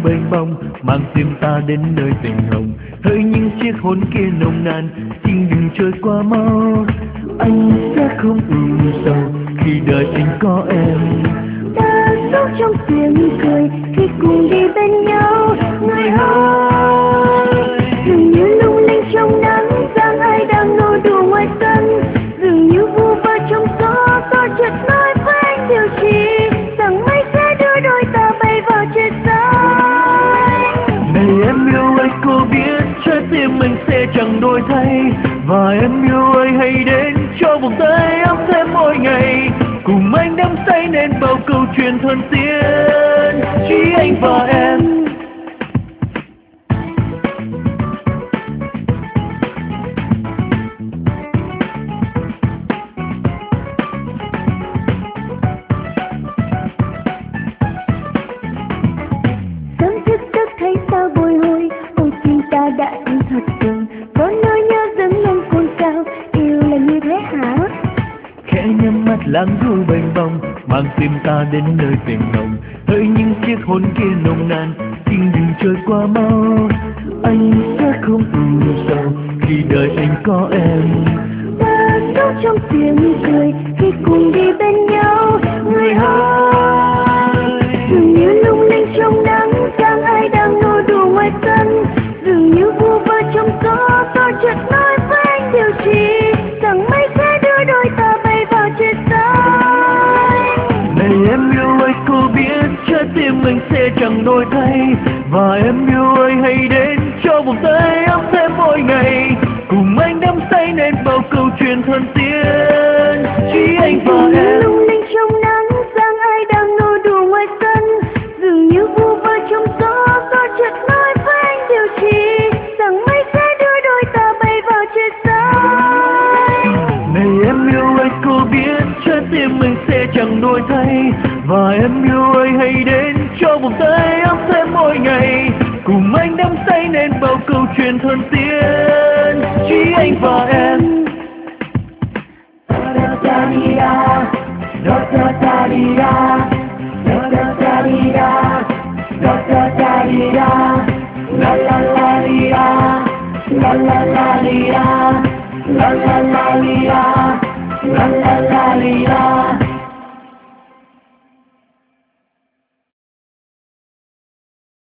bềnh bông mang tim ta đến nơi tình hồng. Hỡi những chiếc hôn kia nồng nàn, xin đừng trôi qua mau. Anh sẽ không ưu sầu khi đời anh có em. Ta sống trong tiếng cười khi cùng đi bên nhau. Người ơi, dường như lung linh trong nắng, dáng ai đang nô đùa ngoài sân. Dường như vu vơ trong gió, gió chợt nói với anh điều gì, rằng mây sẽ đưa đôi ta bay vào trời xanh. Này em yêu ơi, cô biết trái tim mình sẽ chẳng đổi thay. Và em yêu ơi, hãy đến cho vòng tay ấm thêm mỗi ngày, cùng anh đắm say nên bao câu chuyện thân tiên chỉ anh và em. Sớm thức giấc thấy sao bồi hồi, ôi tim ta đã tin thật tình. Có nỗi nhớ dâng lên cồn cao, yêu là như thế hả? Khẽ nhắm mắt lãng du bềnh bông mang tim ta đến nơi tình hồng. Hỡi những chiếc hôn kia nồng nàn, xin đừng trôi qua mau. Anh sẽ không ưu sầu khi đời anh có em. Ta sống trong tiếng cười khi cùng đi bên nhau. Người ơi, dường như lung linh trong nắng, dáng ai đang nô đùa ngoài sân. Dường như vu vơ trong gió, gió chợt nói với anh điều gì, rằng mây sẽ đưa đôi ta bay vào trời xanh. Này em yêu ơi, cô biết trái tim mình sẽ chẳng đổi thay. Và em yêu ơi, hãy đến cho vòng tay ấm thêm mỗi ngày, cùng anh đắm say nên bao câu chuyện thân tiên chỉ anh và Dường như em. lung linh trong nắng, dáng ai đang nô đùa ngoài sân. Dường như vu vơ trong gió, gió chợt nói với anh điều gì, rằng mây sẽ đưa đôi ta bay vào trời xanh. Này em yêu ơi, cô biết trái tim mình sẽ chẳng đổi thay. Và em yêu ơi, hãy đến cho vòng tay ấm thêm mỗi ngày, cùng anh đắm say nên bao câu chuyện thân tiên chỉ anh và em. La la la li la, la la la li la, la la la li la.